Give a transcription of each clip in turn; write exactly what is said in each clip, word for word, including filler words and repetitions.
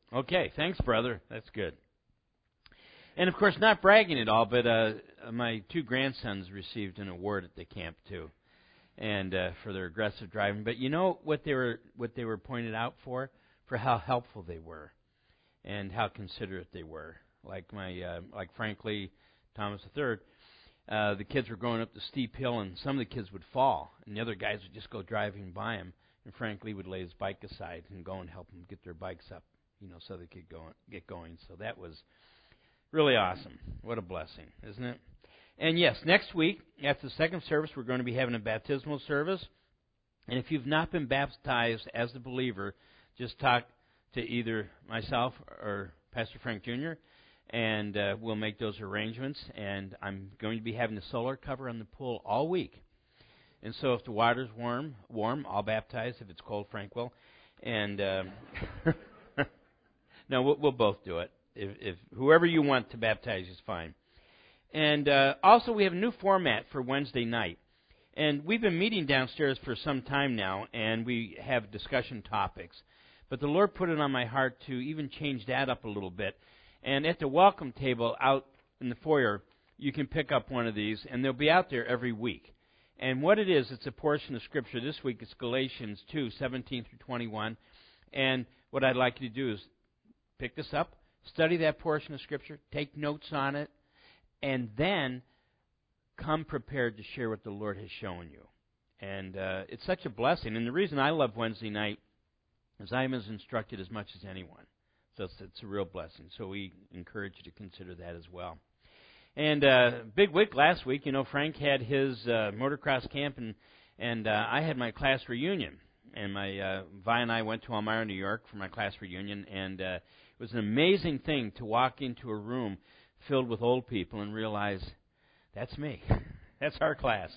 Okay, thanks, brother. That's good. And, of course, not bragging at all, but uh, my two grandsons received an award at the camp, too, and uh, for their aggressive driving. But you know what they were what they were pointed out for? For how helpful they were and how considerate they were. Like my uh, like Frank Lee Thomas the third, uh, the kids were going up the steep hill, and some of the kids would fall, and the other guys would just go driving by them, and Frank Lee would lay his bike aside and go and help them get their bikes up, you know, so they could go get going. So that was really awesome. What a blessing, isn't it? And yes, next week, after the second service, we're going to be having a baptismal service. And if you've not been baptized as a believer, just talk to either myself or Pastor Frank Junior, and uh, we'll make those arrangements. And I'm going to be having the solar cover on the pool all week. And so if the water's warm, warm, I'll baptize. If it's cold, Frank will. And uh, no, we'll, we'll both do it. If, if whoever you want to baptize is fine. And uh, also, we have a new format for Wednesday night. And we've been meeting downstairs for some time now, and we have discussion topics. But the Lord put it on my heart to even change that up a little bit. And at the welcome table out in the foyer, you can pick up one of these, and they'll be out there every week. And what it is, it's a portion of Scripture. This week it's Galatians two, seventeen through twenty-one. And what I'd like you to do is pick this up, study that portion of Scripture, take notes on it, and then come prepared to share what the Lord has shown you. And uh, it's such a blessing. And the reason I love Wednesday night is I'm as instructed as much as anyone. So it's, it's a real blessing. So we encourage you to consider that as well. And uh, big week last week, you know, Frank had his uh, motocross camp, and, and uh, I had my class reunion. And my uh, Vi and I went to Elmira, New York for my class reunion, and uh, it was an amazing thing to walk into a room filled with old people and realize, that's me. That's our class.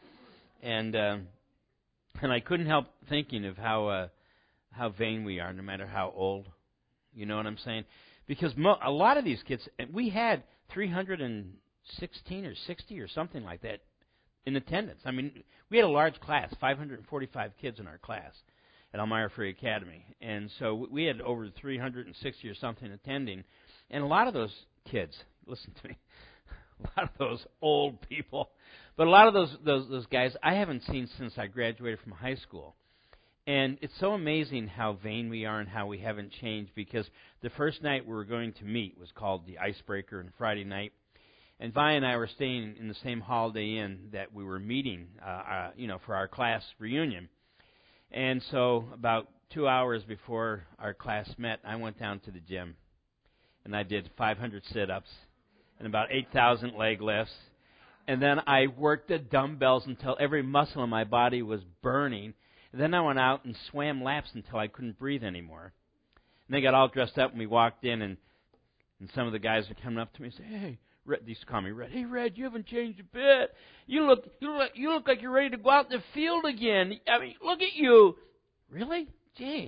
And uh, and I couldn't help thinking of how uh, how vain we are, no matter how old. You know what I'm saying? Because mo- a lot of these kids, we had three hundred sixteen or sixty or something like that in attendance. I mean, we had a large class, five hundred forty-five kids in our class at Elmira Free Academy. And so we had over three hundred sixty or something attending. And a lot of those kids, listen to me, a lot of those old people, but a lot of those, those those guys I haven't seen since I graduated from high school. And it's so amazing how vain we are and how we haven't changed, because the first night we were going to meet was called the Icebreaker, and Friday night. And Vi and I were staying in the same Holiday Inn that we were meeting, uh, uh, you know, for our class reunion. And so about two hours before our class met, I went down to the gym, and I did five hundred sit-ups and about eight thousand leg lifts. And then I worked the dumbbells until every muscle in my body was burning. And then I went out and swam laps until I couldn't breathe anymore. And they got all dressed up, and we walked in, and, and some of the guys are coming up to me and say, "Hey, Red," they used to call me Red. "Hey, Red, you haven't changed a bit. You look, you look, you look like you're ready to go out in the field again. I mean, look at you." Really? Gee,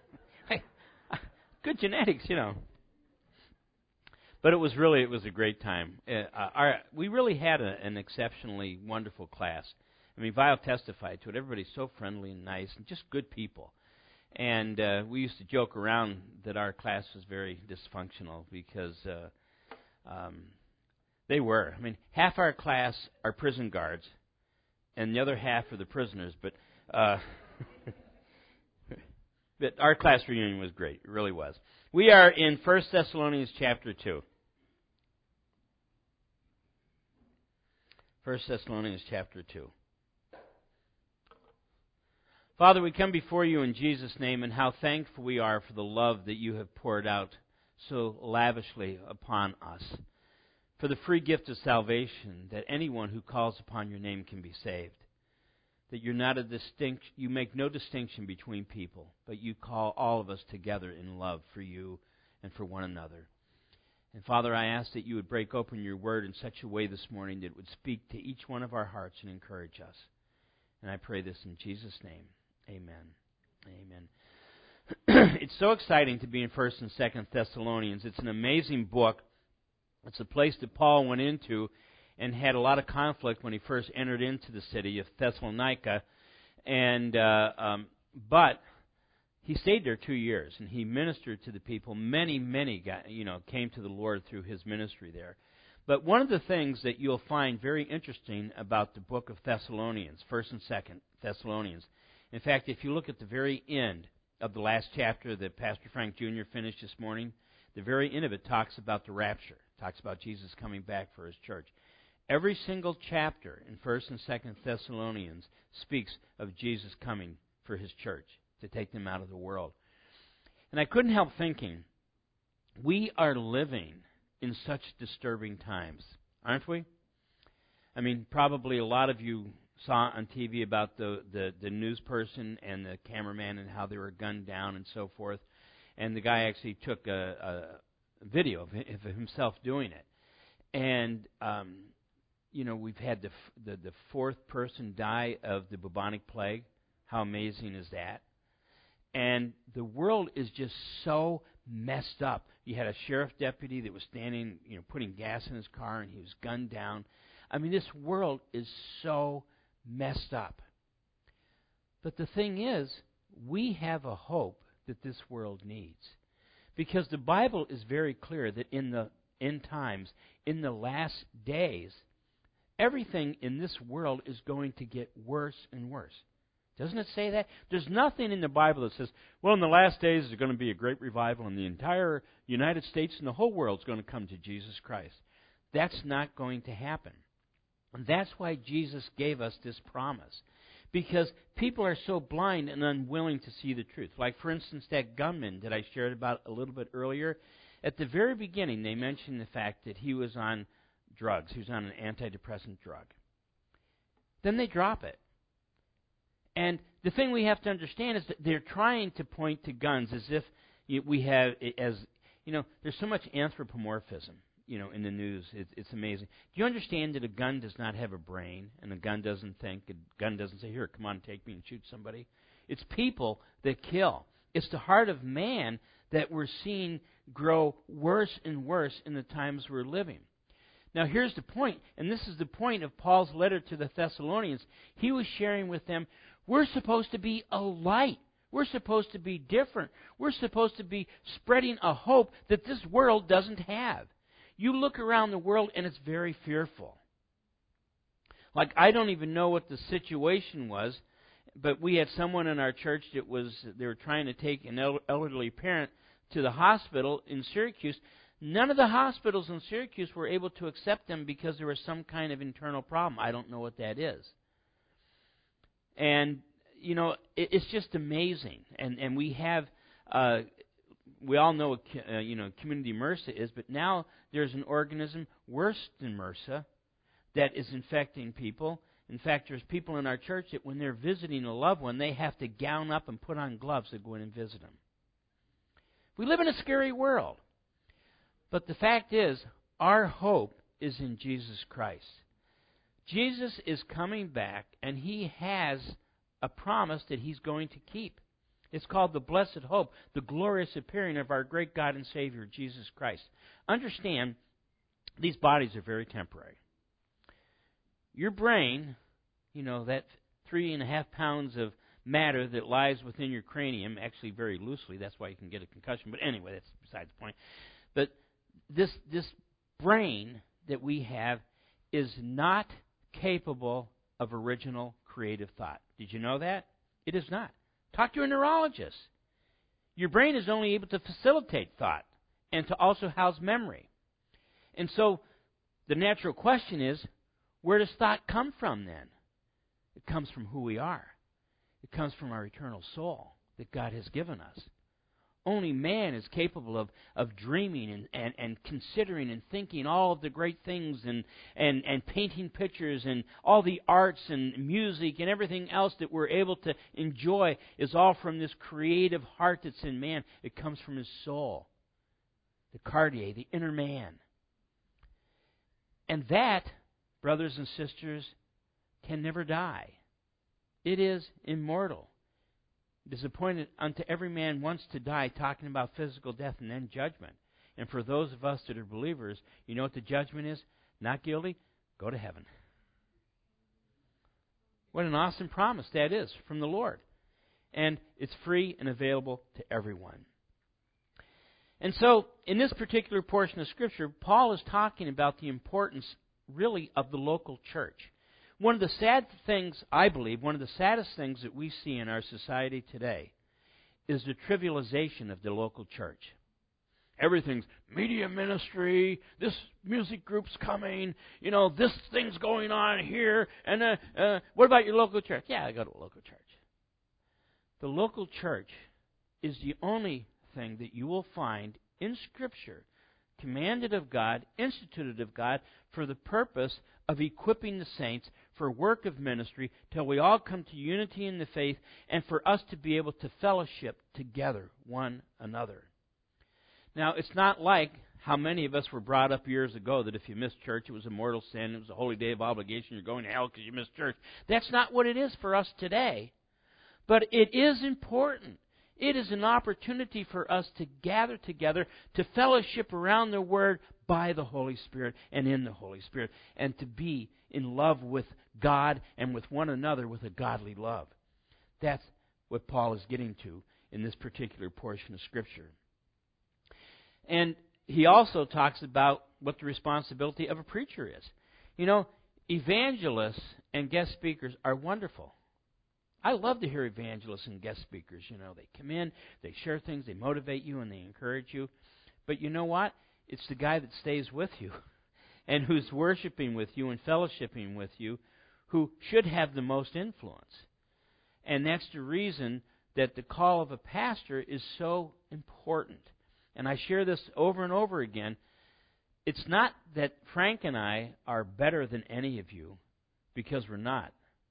good genetics, you know. But it was really, it was a great time. Uh, our, we really had a, an exceptionally wonderful class. I mean, Vile testified to it. Everybody's so friendly and nice and just good people. And uh, we used to joke around that our class was very dysfunctional because uh, um, they were. I mean, half our class are prison guards, and the other half are the prisoners. But uh, but our class reunion was great. It really was. We are in First Thessalonians chapter two. First Thessalonians chapter two. Father, we come before you in Jesus' name, and how thankful we are for the love that you have poured out so lavishly upon us, for the free gift of salvation, that anyone who calls upon your name can be saved, that you're not a distinct, you make no distinction between people, but you call all of us together in love for you and for one another. And Father, I ask that you would break open your word in such a way this morning that it would speak to each one of our hearts and encourage us. And I pray this in Jesus' name. Amen. Amen. It's so exciting to be in First and Second Thessalonians. It's an amazing book. It's a place that Paul went into and had a lot of conflict when he first entered into the city of Thessalonica. And uh, um, but he stayed there two years, and he ministered to the people. Many, many got, you know, came to the Lord through his ministry there. But one of the things that you'll find very interesting about the book of Thessalonians, First and Second Thessalonians, in fact, if you look at the very end of the last chapter that Pastor Frank Junior finished this morning, the very end of it talks about the rapture, talks about Jesus coming back for his church. Every single chapter in First and Second Thessalonians speaks of Jesus coming for his church, to take them out of the world. And I couldn't help thinking, we are living in such disturbing times, aren't we? I mean, probably a lot of you saw on T V about the, the, the news person and the cameraman and how they were gunned down and so forth. And the guy actually took a, a video of himself doing it. And, um, you know, we've had the, the, the fourth person die of the bubonic plague. How amazing is that? And the world is just so messed up. You had a sheriff deputy that was standing, you know, putting gas in his car, and he was gunned down. I mean, this world is so messed up. But the thing is, we have a hope that this world needs. Because the Bible is very clear that in the end times, in the last days, everything in this world is going to get worse and worse. Doesn't it say that? There's nothing in the Bible that says, well, in the last days there's going to be a great revival and the entire United States and the whole world is going to come to Jesus Christ. That's not going to happen. And that's why Jesus gave us this promise. Because people are so blind and unwilling to see the truth. Like, for instance, that gunman that I shared about a little bit earlier. At the very beginning, they mentioned the fact that he was on drugs. He was on an antidepressant drug. Then they drop it. And the thing we have to understand is that they're trying to point to guns as if we have, as you know, there's so much anthropomorphism, you know, in the news. It's, it's amazing. Do you understand that a gun does not have a brain, and a gun doesn't think, a gun doesn't say, here, come on, take me and shoot somebody? It's people that kill. It's the heart of man that we're seeing grow worse and worse in the times we're living. Now, here's the point, and this is the point of Paul's letter to the Thessalonians. He was sharing with them, we're supposed to be a light. We're supposed to be different. We're supposed to be spreading a hope that this world doesn't have. You look around the world and it's very fearful. Like, I don't even know what the situation was, but we had someone in our church that was, they were trying to take an elderly parent to the hospital in Syracuse. None of the hospitals in Syracuse were able to accept them because there was some kind of internal problem. I don't know what that is. And, you know, it, it's just amazing. And and we have, uh, we all know what, uh, you know, community MRSA is, but now there's an organism worse than MRSA that is infecting people. In fact, there's people in our church that when they're visiting a loved one, they have to gown up and put on gloves to go in and visit them. We live in a scary world. But the fact is, our hope is in Jesus Christ. Jesus is coming back, and He has a promise that He's going to keep. It's called the blessed hope, the glorious appearing of our great God and Savior, Jesus Christ. Understand, these bodies are very temporary. Your brain, you know, that three and a half pounds of matter that lies within your cranium, actually very loosely, that's why you can get a concussion, but anyway, that's besides the point. But this this brain that we have is not capable of original creative thought. Did you know that? It is not. Talk to a neurologist. Your brain is only able to facilitate thought and to also house memory. And so the natural question is, where does thought come from then? It comes from who we are. It comes from our eternal soul that God has given us. Only man is capable of, of dreaming and, and, and considering and thinking all of the great things and, and, and painting pictures and all the arts and music and everything else that we're able to enjoy is all from this creative heart that's in man. It comes from his soul, the cardia, the inner man. And that, brothers and sisters, can never die. It is immortal. It is appointed unto every man once to die, talking about physical death and then judgment. And for those of us that are believers, you know what the judgment is? Not guilty? Go to heaven. What an awesome promise that is from the Lord. and it's free and available to everyone. And so, in this particular portion of Scripture, Paul is talking about the importance, really, of the local church. One of the sad things, I believe, one of the saddest things that we see in our society today is the trivialization of the local church. Everything's media ministry, this music group's coming, you know, this thing's going on here, and uh, uh, what about your local church? Yeah, I go to a local church. The local church is the only thing that you will find in Scripture, commanded of God, instituted of God, for the purpose of equipping the saints for work of ministry till we all come to unity in the faith and for us to be able to fellowship together one another. Now, it's not like how many of us were brought up years ago that if you missed church, it was a mortal sin, it was a holy day of obligation, you're going to hell because you missed church. That's not what it is for us today. But it is important. It is an opportunity for us to gather together, to fellowship around the Word by the Holy Spirit and in the Holy Spirit, and to be in love with God and with one another with a godly love. That's what Paul is getting to in this particular portion of Scripture. And he also talks about what the responsibility of a preacher is. You know, evangelists and guest speakers are wonderful. I love to hear evangelists and guest speakers. You know, they come in, they share things, they motivate you, and they encourage you. But you know what? It's the guy that stays with you and who's worshiping with you and fellowshipping with you who should have the most influence. And that's the reason that the call of a pastor is so important. And I share this over and over again. It's not that Frank and I are better than any of you, because we're not.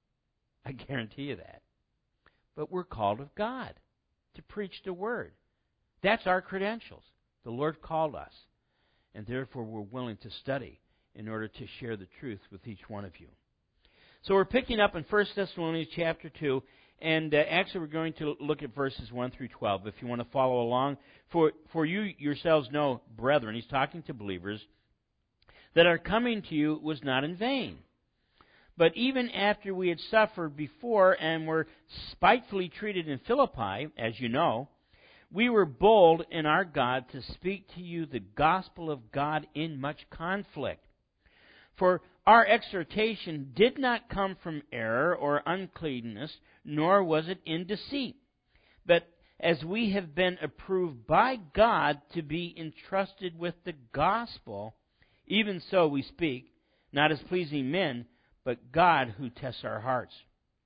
I guarantee you that. But we're called of God to preach the Word. That's our credentials. The Lord called us. And therefore we're willing to study in order to share the truth with each one of you. So we're picking up in First Thessalonians chapter two. And uh, actually, we're going to look at verses one through twelve, if you want to follow along. For, for you yourselves know, brethren, he's talking to believers, that our coming to you was not in vain. But even after we had suffered before and were spitefully treated in Philippi, as you know, we were bold in our God to speak to you the gospel of God in much conflict. For our exhortation did not come from error or uncleanness, nor was it in deceit. But as we have been approved by God to be entrusted with the gospel, even so we speak, not as pleasing men, but God who tests our hearts.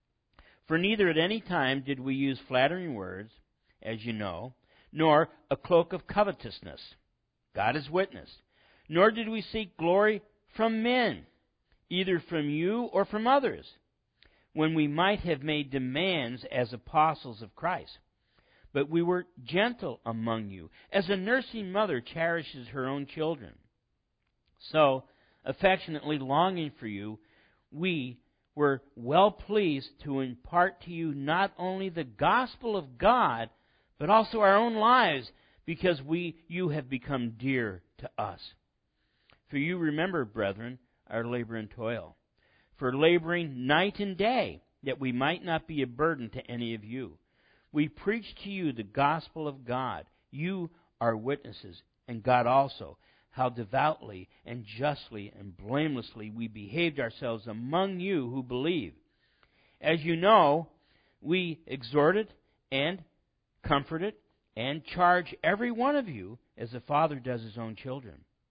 For neither at any time did we use flattering words, as you know, nor a cloak of covetousness. God is witness. Nor did we seek glory from men, either from you or from others, when we might have made demands as apostles of Christ. But we were gentle among you, as a nursing mother cherishes her own children. So, affectionately longing for you, we were well pleased to impart to you not only the gospel of God, but also our own lives, because we you have become dear to us. For you remember, brethren, our labor and toil, for laboring night and day, that we might not be a burden to any of you. We preach to you the gospel of God. You are witnesses, and God also, how devoutly and justly and blamelessly we behaved ourselves among you who believe. As you know, we exhorted and comforted and charge every one of you as a father does his own children,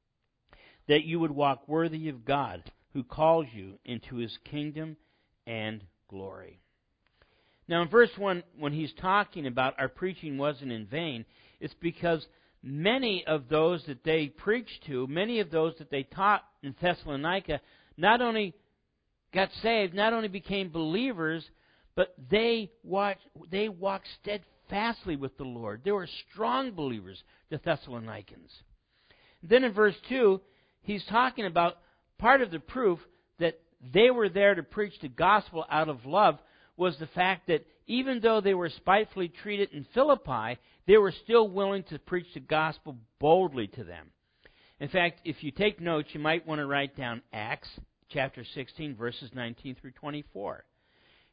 that you would walk worthy of God, who calls you into his kingdom and glory. Now in verse one, when he's talking about our preaching wasn't in vain, it's because many of those that they preached to, many of those that they taught in Thessalonica, not only got saved, not only became believers, but they watched, they walked steadfastly with the Lord. They were strong believers, the Thessalonians. Then in verse two, he's talking about part of the proof that they were there to preach the gospel out of love was the fact that even though they were spitefully treated in Philippi, they were still willing to preach the gospel boldly to them. In fact, if you take notes, you might want to write down Acts chapter sixteen, verses nineteen through twenty-four.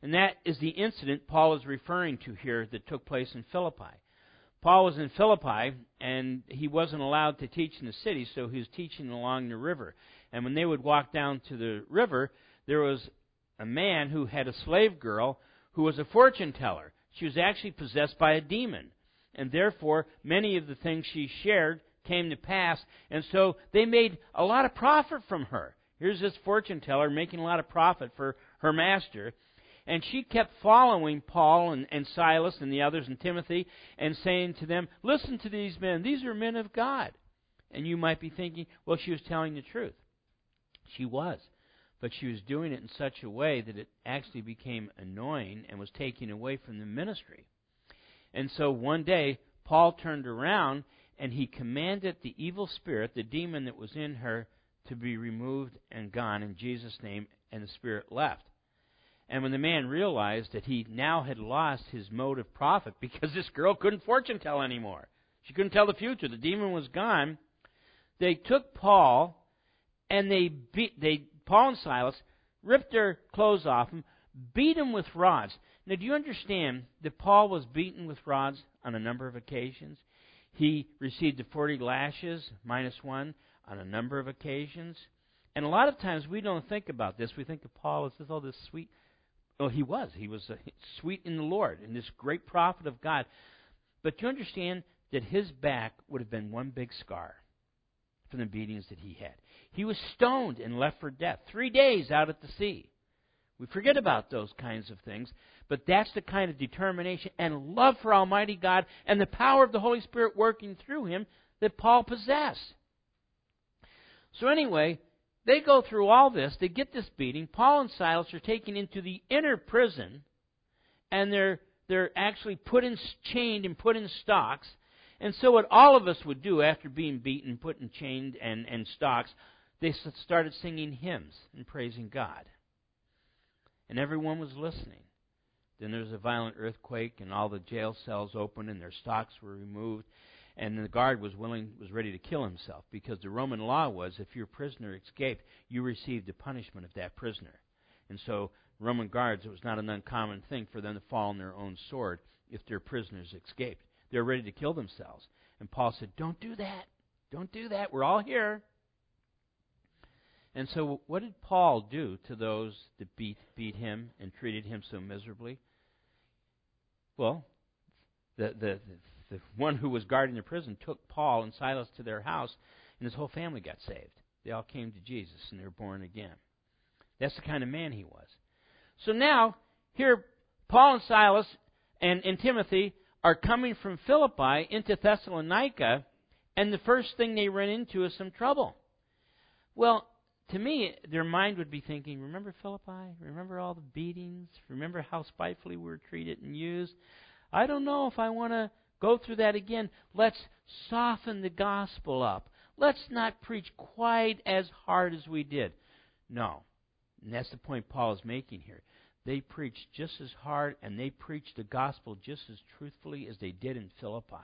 And that is the incident Paul is referring to here that took place in Philippi. Paul was in Philippi, and he wasn't allowed to teach in the city, so he was teaching along the river. And when they would walk down to the river, there was a man who had a slave girl who was a fortune teller. She was actually possessed by a demon. And therefore, many of the things she shared came to pass. And so they made a lot of profit from her. Here's this fortune teller making a lot of profit for her master. And she kept following Paul and, and Silas and the others and Timothy and saying to them, listen to these men. These are men of God. And you might be thinking, well, she was telling the truth. She was. But she was doing it in such a way that it actually became annoying and was taking away from the ministry. And so one day, Paul turned around and he commanded the evil spirit, the demon that was in her, to be removed and gone in Jesus' name, and the spirit left. And when the man realized that he now had lost his mode of profit because this girl couldn't fortune tell anymore, she couldn't tell the future, the demon was gone, they took Paul and they beat, they, Paul and Silas ripped their clothes off him, beat him with rods. Now, do you understand that Paul was beaten with rods on a number of occasions? He received the forty lashes, minus one, on a number of occasions. And a lot of times we don't think about this. We think of Paul as all this sweet. Well, he was. He was uh, sweet in the Lord and this great prophet of God. But you understand that his back would have been one big scar from the beatings that he had. He was stoned and left for death. Three days out at the sea. We forget about those kinds of things, but that's the kind of determination and love for Almighty God and the power of the Holy Spirit working through him that Paul possessed. So anyway, they go through all this. They get this beating. Paul and Silas are taken into the inner prison, and they're they're actually put in chained and put in stocks. And so what all of us would do after being beaten, put in chained and, and stocks, they started singing hymns and praising God. And everyone was listening. Then there was a violent earthquake, and all the jail cells opened, and their stocks were removed. And the guard was willing, was ready to kill himself, because the Roman law was if your prisoner escaped, you received the punishment of that prisoner. And so Roman guards, it was not an uncommon thing for them to fall on their own sword if their prisoners escaped. They were ready to kill themselves. And Paul said, don't do that. Don't do that. We're all here. And so what did Paul do to those that beat beat him and treated him so miserably? Well, the the, the, the one who was guarding the prison took Paul and Silas to their house, and his whole family got saved. They all came to Jesus, and they were born again. That's the kind of man he was. So now, here, Paul and Silas and, and Timothy are coming from Philippi into Thessalonica, and the first thing they run into is some trouble. Well, to me, their mind would be thinking, remember Philippi? Remember all the beatings? Remember how spitefully we were treated and used? I don't know if I want to go through that again. Let's soften the gospel up. Let's not preach quite as hard as we did. No. And that's the point Paul is making here. They preached just as hard, and they preached the gospel just as truthfully as they did in Philippi.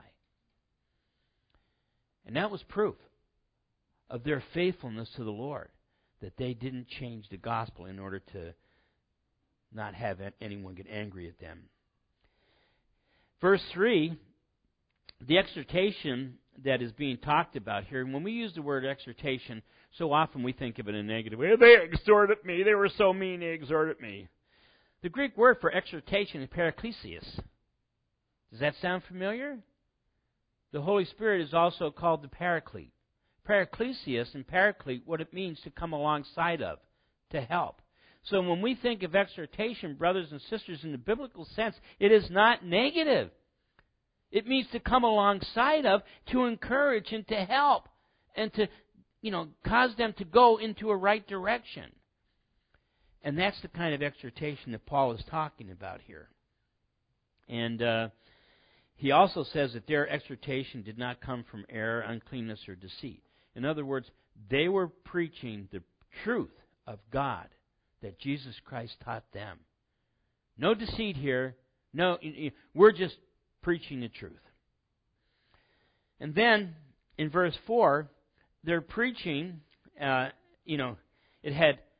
And that was proof of their faithfulness to the Lord, that they didn't change the gospel in order to not have anyone get angry at them. Verse three, the exhortation that is being talked about here, and when we use the word exhortation, so often we think of it in a negative way. They exhorted me. They were so mean, they exhorted me. The Greek word for exhortation is paraklesias. Does that sound familiar? The Holy Spirit is also called the Paraclete. Paraklesias and Paraclete, what it means to come alongside of, to help. So when we think of exhortation, brothers and sisters, in the biblical sense, it is not negative. It means to come alongside of, to encourage and to help, and to, you know, cause them to go into a right direction. And that's the kind of exhortation that Paul is talking about here. And uh, he also says that their exhortation did not come from error, uncleanness, or deceit. In other words, they were preaching the truth of God that Jesus Christ taught them. No deceit here. No, we're just preaching the truth. And then, in verse four, they're preaching, uh, you know, it had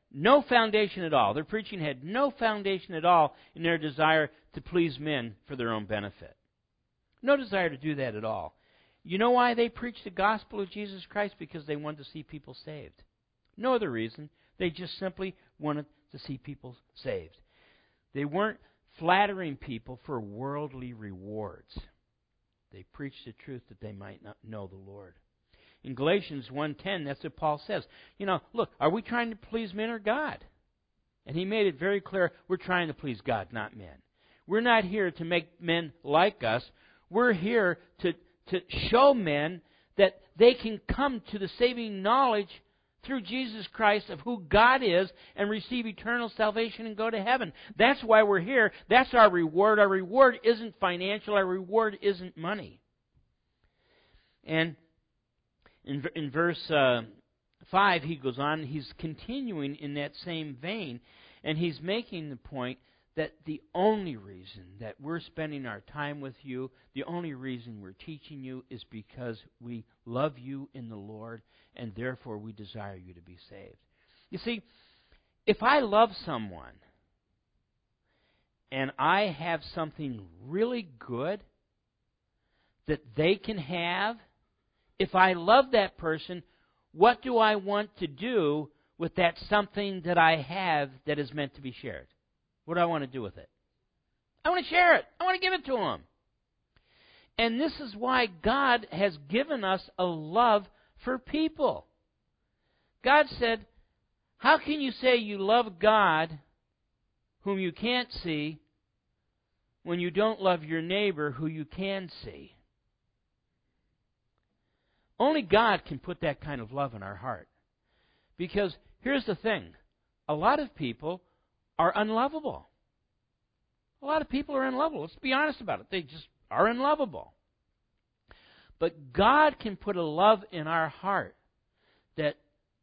no foundation at all. Their preaching had no foundation at all in their desire to please men for their own benefit. No desire to do that at all. You know why they preached the gospel of Jesus Christ? Because they wanted to see people saved. No other reason. They just simply wanted to see people saved. They weren't flattering people for worldly rewards. They preached the truth that they might not know the Lord. In Galatians one ten, that's what Paul says. You know, look, are we trying to please men or God? And he made it very clear, we're trying to please God, not men. We're not here to make men like us. We're here to, to show men that they can come to the saving knowledge through Jesus Christ of who God is and receive eternal salvation and go to heaven. That's why we're here. That's our reward. Our reward isn't financial. Our reward isn't money. And in, in verse uh, five, he goes on, he's continuing in that same vein, and he's making the point that the only reason that we're spending our time with you, the only reason we're teaching you is because we love you in the Lord, and therefore we desire you to be saved. You see, if I love someone and I have something really good that they can have, if I love that person, what do I want to do with that something that I have that is meant to be shared? What do I want to do with it? I want to share it. I want to give it to them. And this is why God has given us a love for people. God said, how can you say you love God whom you can't see when you don't love your neighbor who you can see? Only God can put that kind of love in our heart. Because here's the thing. A lot of people are unlovable. A lot of people are unlovable. Let's be honest about it. They just are unlovable. But God can put a love in our heart that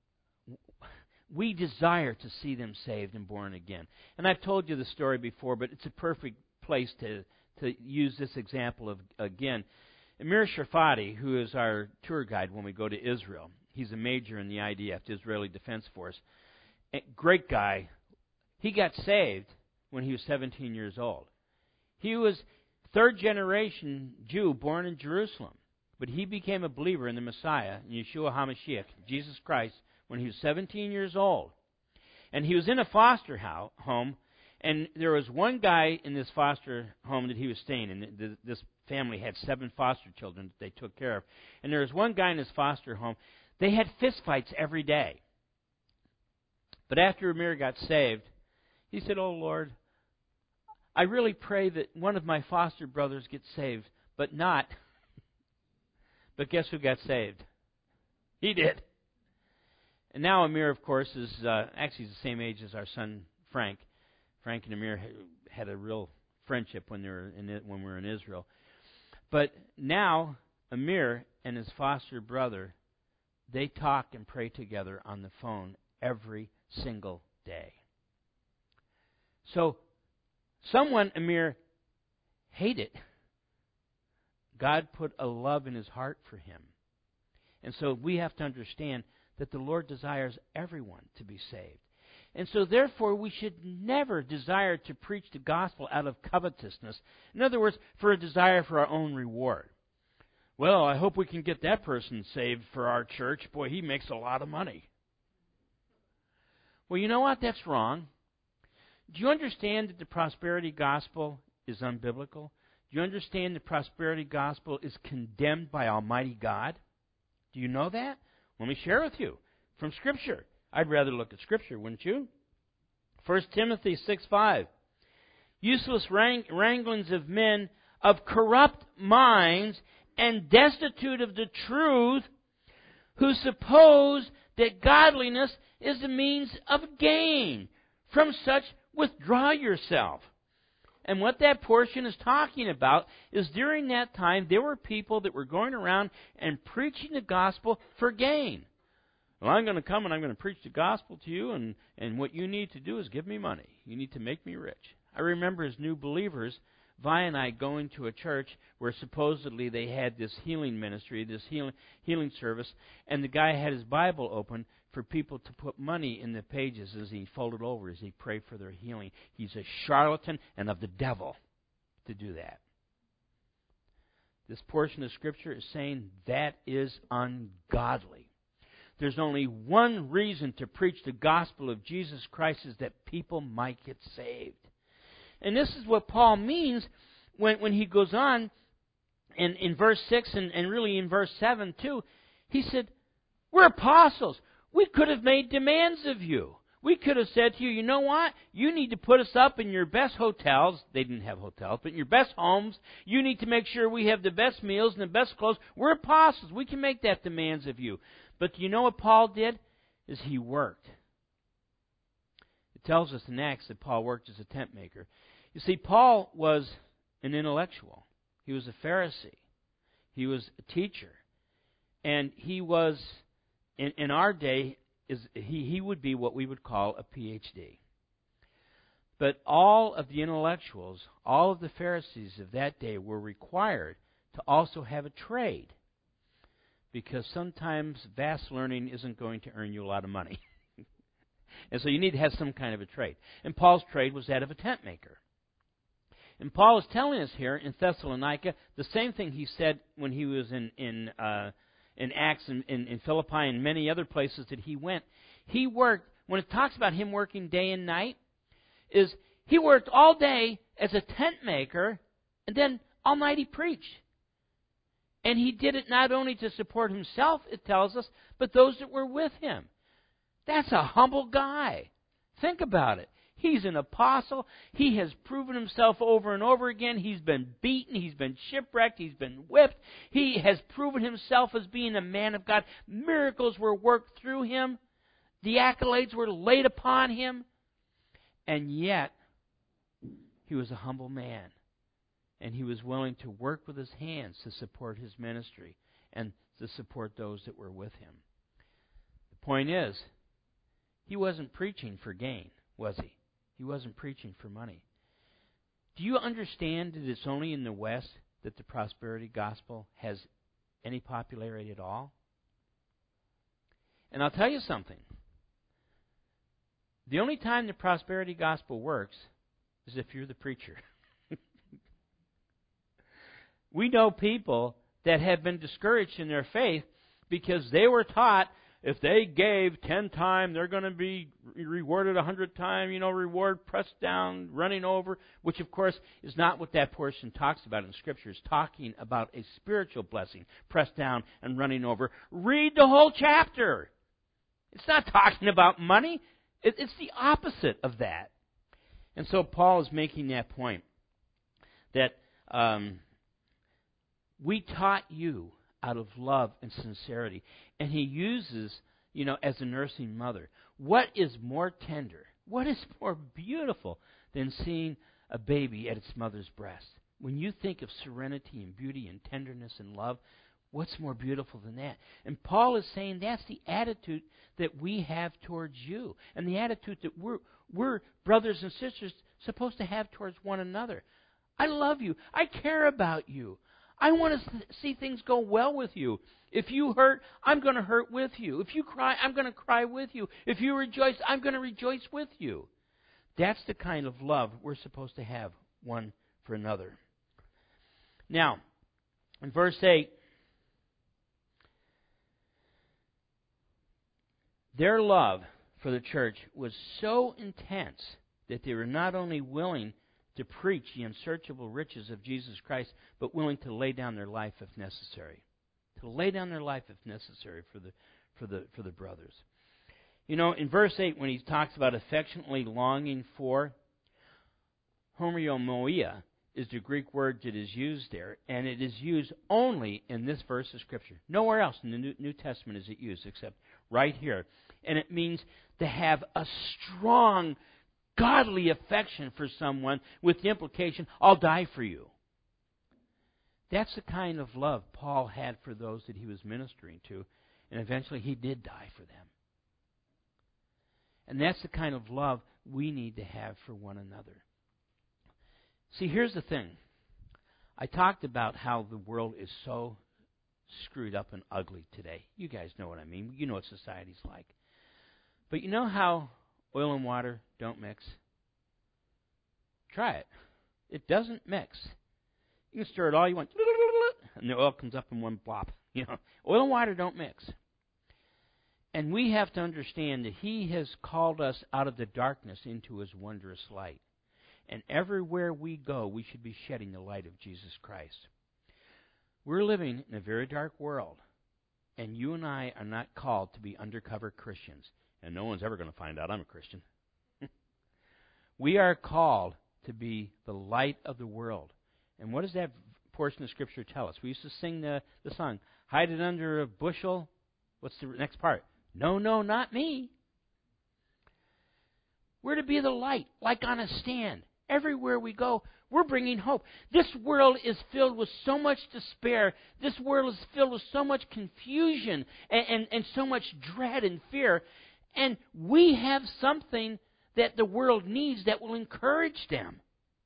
we desire to see them saved and born again. And I've told you the story before, but it's a perfect place to, to use this example of again. Amir Shafati, who is our tour guide when we go to Israel, he's a major in the I D F, the Israeli Defense Force. A great guy. He got saved when he was seventeen years old. He was third generation Jew born in Jerusalem. But he became a believer in the Messiah, in Yeshua HaMashiach, Jesus Christ, when he was seventeen years old. And he was in a foster home, and there was one guy in this foster home that he was staying in. This family had seven foster children that they took care of. And there was one guy in this foster home. They had fistfights every day. But after Amir got saved, he said, "Oh, Lord, I really pray that one of my foster brothers gets saved, but not." But guess who got saved? He did. And now Amir, of course, is uh, actually the same age as our son Frank. Frank and Amir had a real friendship when they were in it, when we were in Israel. But now Amir and his foster brother, they talk and pray together on the phone every single day. So, someone Amir hated, God put a love in his heart for him. And so we have to understand that the Lord desires everyone to be saved. And so therefore we should never desire to preach the gospel out of covetousness. In other words, for a desire for our own reward. Well, I hope we can get that person saved for our church. Boy, he makes a lot of money. Well, you know what? That's wrong. Do you understand that the prosperity gospel is unbiblical? Do you understand the prosperity gospel is condemned by Almighty God? Do you know that? Let me share with you from Scripture. I'd rather look at Scripture, wouldn't you? First Timothy six five. Useless wrang- wranglings of men of corrupt minds and destitute of the truth, who suppose that godliness is the means of gain. From such withdraw yourself. And what that portion is talking about is during that time, there were people that were going around and preaching the gospel for gain. Well, I'm going to come and I'm going to preach the gospel to you, and, and what you need to do is give me money. You need to make me rich. I remember as new believers, Vi and I going to a church where supposedly they had this healing ministry, this healing healing service, and the guy had his Bible open for people to put money in the pages as he folded over, as he prayed for their healing. He's a charlatan and of the devil to do that. This portion of Scripture is saying that is ungodly. There's only one reason to preach the gospel of Jesus Christ, is that people might get saved. And this is what Paul means when, when he goes on in, in verse six and, and really in verse seven too. He said, we're apostles. We could have made demands of you. We could have said to you, you know what? You need to put us up in your best hotels. They didn't have hotels, but in your best homes. You need to make sure we have the best meals and the best clothes. We're apostles. We can make that demands of you. But do you know what Paul did? Is he worked. It tells us in Acts that Paul worked as a tent maker. You see, Paul was an intellectual. He was a Pharisee. He was a teacher. And he was, in, in our day, is he, he would be what we would call a P H D. But all of the intellectuals, all of the Pharisees of that day were required to also have a trade. Because sometimes vast learning isn't going to earn you a lot of money. And so you need to have some kind of a trade. And Paul's trade was that of a tent maker. And Paul is telling us here in Thessalonica the same thing he said when he was in in, uh, in Acts and in, in Philippi and many other places that he went. He worked, when it talks about him working day and night, is he worked all day as a tent maker, and then all night he preached. And he did it not only to support himself, it tells us, but those that were with him. That's a humble guy. Think about it. He's an apostle. He has proven himself over and over again. He's been beaten. He's been shipwrecked. He's been whipped. He has proven himself as being a man of God. Miracles were worked through him. The accolades were laid upon him. And yet, he was a humble man. And he was willing to work with his hands to support his ministry and to support those that were with him. The point is, he wasn't preaching for gain, was he? He wasn't preaching for money. Do you understand that it's only in the West that the prosperity gospel has any popularity at all? And I'll tell you something. The only time the prosperity gospel works is if you're the preacher. We know people that have been discouraged in their faith because they were taught if they gave ten times, they're going to be rewarded a hundred times, you know, reward pressed down, running over, which of course is not what that portion talks about in Scripture. It's talking about a spiritual blessing, pressed down and running over. Read the whole chapter. It's not talking about money. It's the opposite of that. And so Paul is making that point that um, we taught you out of love and sincerity. And he uses, you know, as a nursing mother. What is more tender? What is more beautiful than seeing a baby at its mother's breast? When you think of serenity and beauty and tenderness and love, what's more beautiful than that? And Paul is saying that's the attitude that we have towards you. And the attitude that we're, we're brothers and sisters supposed to have towards one another. I love you. I care about you. I want to see things go well with you. If you hurt, I'm going to hurt with you. If you cry, I'm going to cry with you. If you rejoice, I'm going to rejoice with you. That's the kind of love we're supposed to have one for another. Now, in verse eight, their love for the church was so intense that they were not only willing to preach the unsearchable riches of Jesus Christ, but willing to lay down their life if necessary. To lay down their life if necessary for the for the for the brothers. You know, in verse eight, when he talks about affectionately longing for, homoiomoia is the Greek word that is used there, and it is used only in this verse of Scripture. Nowhere else in the New, New Testament is it used except right here. And it means to have a strong godly affection for someone with the implication, I'll die for you. That's the kind of love Paul had for those that he was ministering to, and eventually he did die for them. And that's the kind of love we need to have for one another. See, here's the thing. I talked about how the world is so screwed up and ugly today. You guys know what I mean. You know what society's like. But you know how oil and water don't mix? Try it. It doesn't mix. You can stir it all you want, and the oil comes up in one plop. You know, oil and water don't mix. And we have to understand that He has called us out of the darkness into His wondrous light. And everywhere we go, we should be shedding the light of Jesus Christ. We're living in a very dark world, and you and I are not called to be undercover Christians. And no one's ever going to find out I'm a Christian. We are called to be the light of the world. And what does that portion of Scripture tell us? We used to sing the, the song, hide it under a bushel. What's the next part? No, no, not me. We're to be the light, like on a stand. Everywhere we go, we're bringing hope. This world is filled with so much despair. This world is filled with so much confusion and, and, and so much dread and fear. And we have something that the world needs that will encourage them.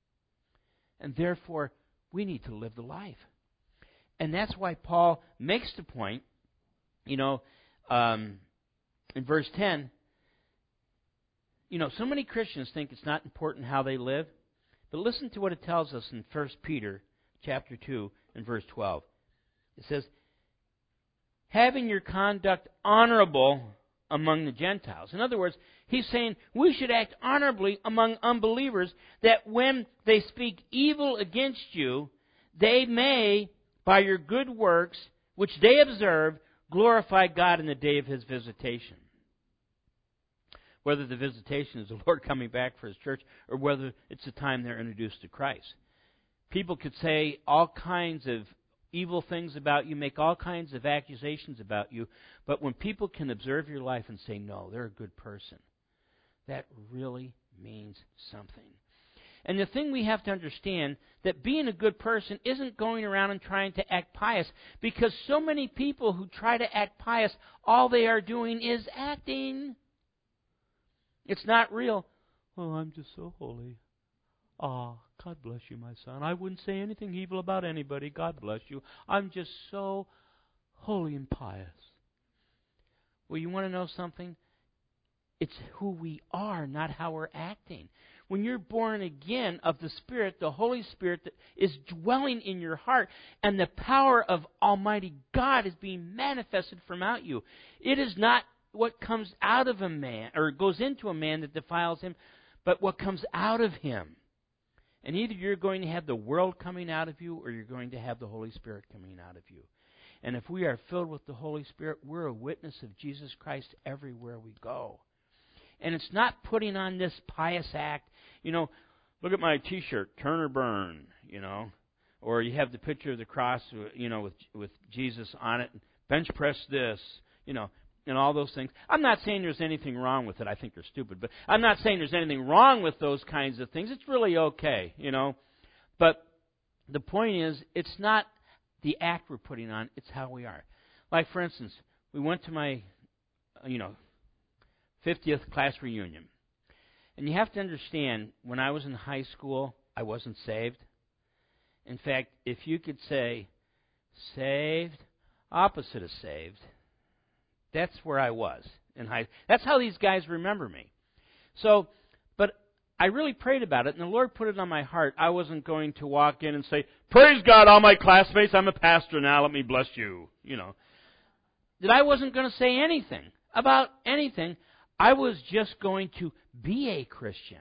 And therefore, we need to live the life. And that's why Paul makes the point, you know, um, in verse ten, you know, so many Christians think it's not important how they live. But listen to what it tells us in First Peter chapter two and verse twelve. It says, having your conduct honorable among the Gentiles. In other words, he's saying we should act honorably among unbelievers, that when they speak evil against you, they may, by your good works, which they observe, glorify God in the day of His visitation. Whether the visitation is the Lord coming back for His church, or whether it's the time they're introduced to Christ. People could say all kinds of evil things about you, make all kinds of accusations about you, but when people can observe your life and say, no, they're a good person, that really means something. And the thing we have to understand, that being a good person isn't going around and trying to act pious, because so many people who try to act pious, all they are doing is acting. It's not real. Oh, I'm just so holy. Ah, God bless you, my son. I wouldn't say anything evil about anybody. God bless you. I'm just so holy and pious. Well, you want to know something? It's who we are, not how we're acting. When you're born again of the Spirit, the Holy Spirit that is dwelling in your heart, and the power of Almighty God is being manifested from out you. It is not what comes out of a man, or goes into a man, that defiles him, but what comes out of him. And either you're going to have the world coming out of you, or you're going to have the Holy Spirit coming out of you. And if we are filled with the Holy Spirit, we're a witness of Jesus Christ everywhere we go. And it's not putting on this pious act. You know, look at my T-shirt, turn or burn, you know. Or you have the picture of the cross, you know, with with Jesus on it. Bench press this, you know, and all those things. I'm not saying there's anything wrong with it. I think they're stupid. But I'm not saying there's anything wrong with those kinds of things. It's really okay, you know. But the point is, it's not the act we're putting on. It's how we are. Like, for instance, we went to my, you know, fiftieth class reunion. And you have to understand, when I was in high school, I wasn't saved. In fact, if you could say, saved, opposite of saved, that's where I was in high. That's how these guys remember me. So, but I really prayed about it, and the Lord put it on my heart. I wasn't going to walk in and say, praise God, all my classmates, I'm a pastor now, let me bless you. You know, that I wasn't going to say anything about anything. I was just going to be a Christian.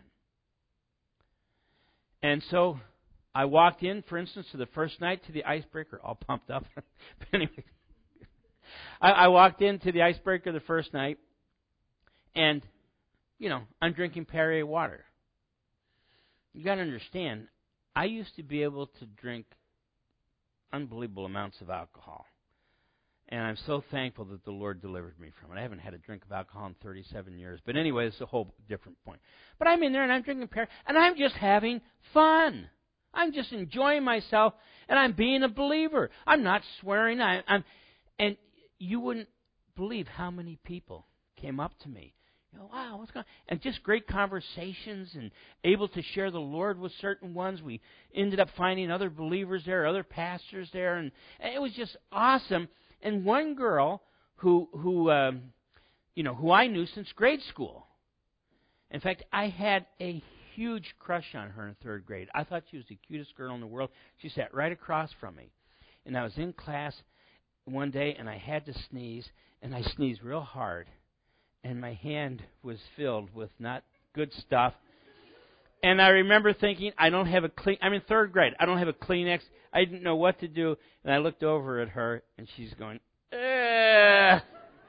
And so I walked in, for instance, to the first night to the Icebreaker, all pumped up. But anyway, I, I walked into the Icebreaker the first night, and, you know, I'm drinking Perrier water. You got to understand, I used to be able to drink unbelievable amounts of alcohol. And I'm so thankful that the Lord delivered me from it. I haven't had a drink of alcohol in thirty-seven years. But anyway, it's a whole different point. But I'm in there and I'm drinking Perrier, and I'm just having fun. I'm just enjoying myself, and I'm being a believer. I'm not swearing. I, I'm, and you wouldn't believe how many people came up to me, You know, wow, what's going on? And just great conversations and able to share the Lord with certain ones. We ended up finding other believers there, other pastors there, and, and it was just awesome. And one girl who who um, you know who I knew since grade school. In fact, I had a huge crush on her in third grade. I thought she was the cutest girl in the world. She sat right across from me, and I was in class one day, and I had to sneeze, and I sneezed real hard. And my hand was filled with not good stuff. And I remember thinking, I don't have a clean, I'm in third grade, I don't have a Kleenex. I didn't know what to do. And I looked over at her, and she's going, Ugh.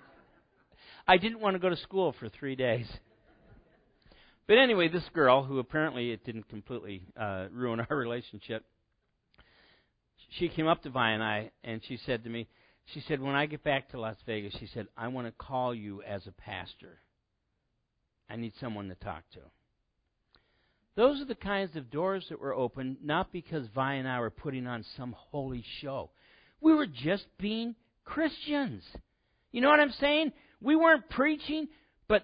I didn't want to go to school for three days. But anyway, this girl, who apparently it didn't completely uh, ruin our relationship, she came up to Vi and I, and she said to me, She said, when I get back to Las Vegas, she said, I want to call you as a pastor. I need someone to talk to. Those are the kinds of doors that were opened, not because Vi and I were putting on some holy show. We were just being Christians. You know what I'm saying? We weren't preaching, but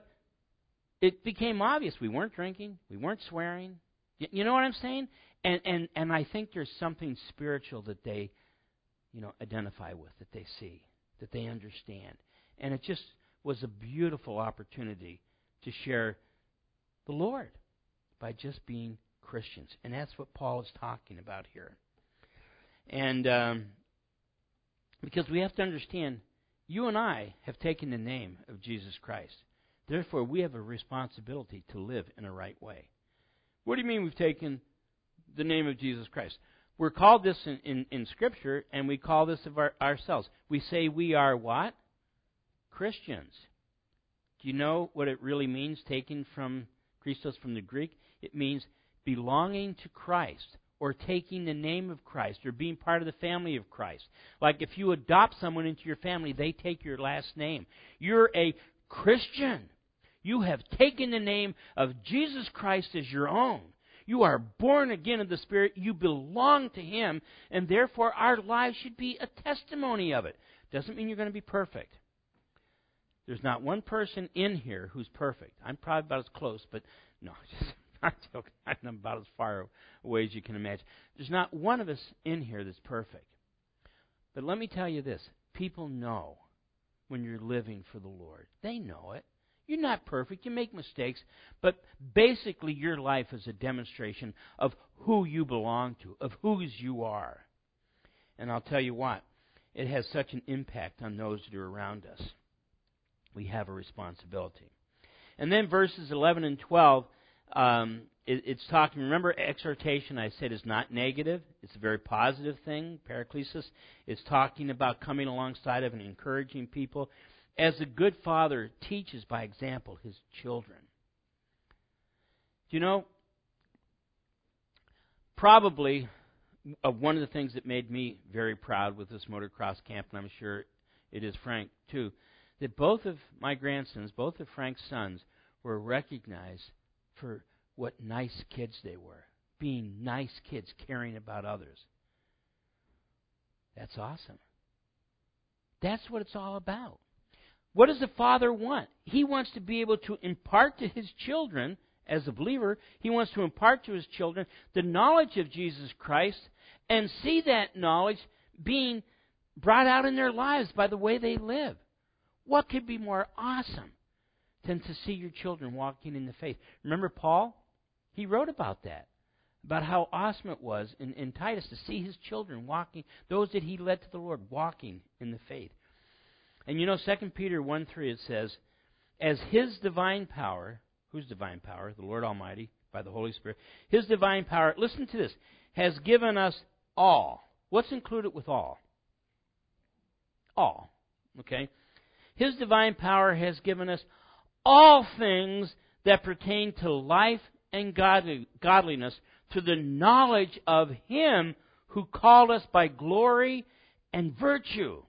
it became obvious. We weren't drinking. We weren't swearing. You know what I'm saying? And and, and I think there's something spiritual that they you know, identify with, that they see, that they understand. And it just was a beautiful opportunity to share the Lord by just being Christians. And that's what Paul is talking about here. And um, because we have to understand, you and I have taken the name of Jesus Christ. Therefore, we have a responsibility to live in a right way. What do you mean we've taken the name of Jesus Christ? We're called this in, in, in Scripture, and we call this of our, ourselves. We say we are what? Christians. Do you know what it really means, taken from Christos from the Greek? It means belonging to Christ, or taking the name of Christ, or being part of the family of Christ. Like if you adopt someone into your family, they take your last name. You're a Christian. You have taken the name of Jesus Christ as your own. You are born again of the Spirit. You belong to Him. And therefore, our lives should be a testimony of it. Doesn't mean you're going to be perfect. There's not one person in here who's perfect. I'm probably about as close, but no, just, I'm joking. I'm about as far away as you can imagine. There's not one of us in here that's perfect. But let me tell you this. People know when you're living for the Lord. They know it. You're not perfect. You make mistakes. But basically, your life is a demonstration of who you belong to, of whose you are. And I'll tell you what, it has such an impact on those that are around us. We have a responsibility. And then verses eleven and twelve, um, it, it's talking, remember, exhortation, I said, is not negative. It's a very positive thing. Paraklesis is talking about coming alongside of and encouraging people. As a good father teaches by example his children. Do you know, probably uh, one of the things that made me very proud with this motocross camp, and I'm sure it is Frank too, that both of my grandsons, both of Frank's sons, were recognized for what nice kids they were. Being nice kids, caring about others. That's awesome. That's what it's all about. What does the Father want? He wants to be able to impart to His children, as a believer, He wants to impart to His children the knowledge of Jesus Christ and see that knowledge being brought out in their lives by the way they live. What could be more awesome than to see your children walking in the faith? Remember Paul? He wrote about that, about how awesome it was in, in Titus to see his children walking, those that he led to the Lord, walking in the faith. And you know, Second Peter one three, it says, as His divine power, whose divine power? The Lord Almighty, by the Holy Spirit. His divine power, listen to this, has given us all. What's included with all? All. Okay? His divine power has given us all things that pertain to life and godly, godliness through the knowledge of Him who called us by glory and virtue.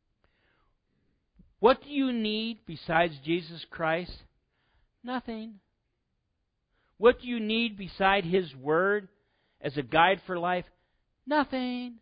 What do you need besides Jesus Christ? Nothing. What do you need beside His Word as a guide for life? Nothing.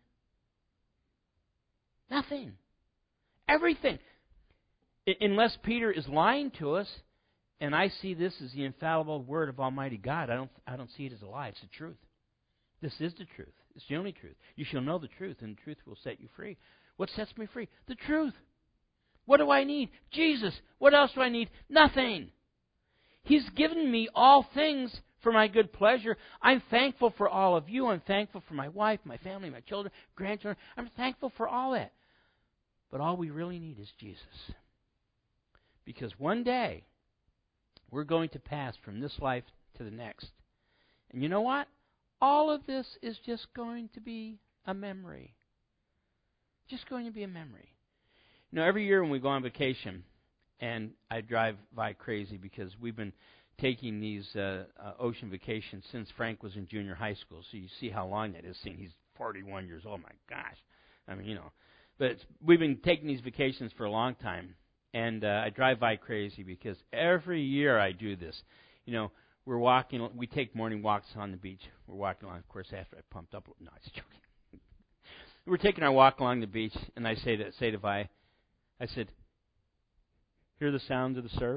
Nothing. Everything. I- unless Peter is lying to us, And I see this as the infallible Word of Almighty God. I don't, I don't see it as a lie. It's the truth. This is the truth. It's the only truth. You shall know the truth, and the truth will set you free. What sets me free? The truth. What do I need? Jesus. What else do I need? Nothing. He's given me all things for my good pleasure. I'm thankful for all of you. I'm thankful for my wife, my family, my children, grandchildren. I'm thankful for all that. But all we really need is Jesus. Because one day, we're going to pass from this life to the next. And you know what? All of this is just going to be a memory. Just going to be a memory. You know, every year when we go on vacation, and I drive Vi crazy because we've been taking these uh, uh, ocean vacations since Frank was in junior high school. So you see how long that is. Seeing he's forty-one years old. My gosh. I mean, you know. But it's, we've been taking these vacations for a long time. And uh, I drive Vi crazy because every year I do this. You know, we're walking, we take morning walks on the beach. We're walking along, of course, after I pumped up. No, I was joking. We're taking our walk along the beach, and I say to, say to Vi, I said, hear the sound of the surf?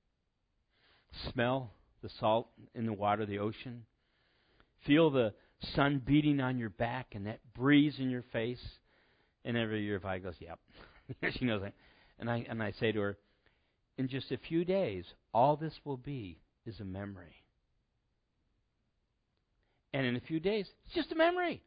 Smell the salt in the water, the ocean? Feel the sun beating on your back and that breeze in your face? And every year Vi goes, yep. She knows that. And I and I say to her, in just a few days, all this will be is a memory. And in a few days, it's just a memory.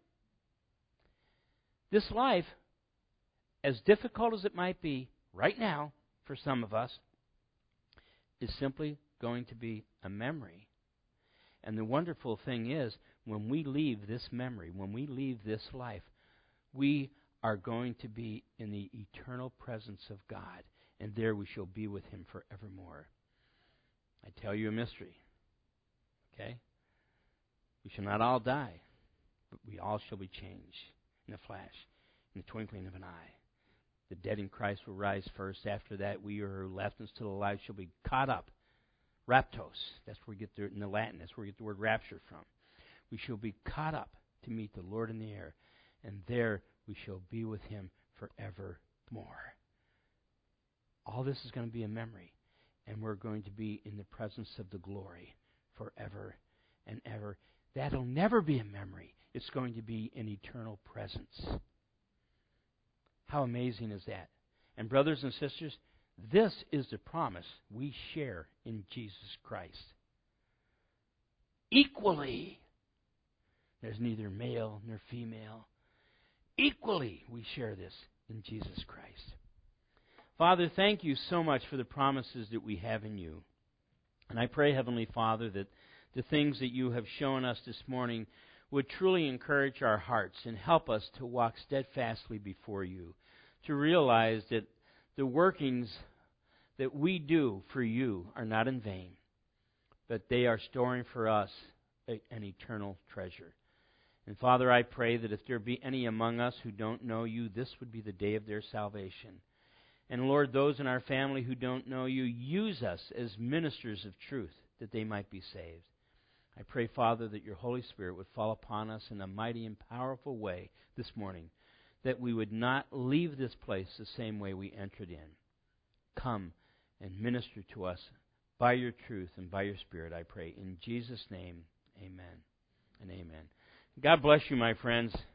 This life, as difficult as it might be right now for some of us, is simply going to be a memory. And the wonderful thing is, when we leave this memory, when we leave this life, we are going to be in the eternal presence of God, and there we shall be with Him forevermore. I tell you a mystery, okay? We shall not all die, but we all shall be changed in a flash, in the twinkling of an eye. The dead in Christ will rise first. After that, we who are left and still alive shall be caught up. Raptos, that's where we get the, in the Latin, that's where we get the word rapture from. We shall be caught up to meet the Lord in the air, and there we shall be with Him forevermore. All this is going to be a memory, and we're going to be in the presence of the glory forever and ever. That'll never be a memory. It's going to be an eternal presence. How amazing is that? And brothers and sisters, this is the promise we share in Jesus Christ. Equally. There's neither male nor female. Equally, we share this in Jesus Christ. Father, thank you so much for the promises that we have in you. And I pray, Heavenly Father, that the things that you have shown us this morning would truly encourage our hearts and help us to walk steadfastly before you, to realize that the workings that we do for you are not in vain, but they are storing for us a, an eternal treasure. And Father, I pray that if there be any among us who don't know you, this would be the day of their salvation. And Lord, those in our family who don't know you, use us as ministers of truth that they might be saved. I pray, Father, that your Holy Spirit would fall upon us in a mighty and powerful way this morning, that we would not leave this place the same way we entered in. Come and minister to us by your truth and by your Spirit, I pray. In Jesus' name, amen and amen. God bless you, my friends.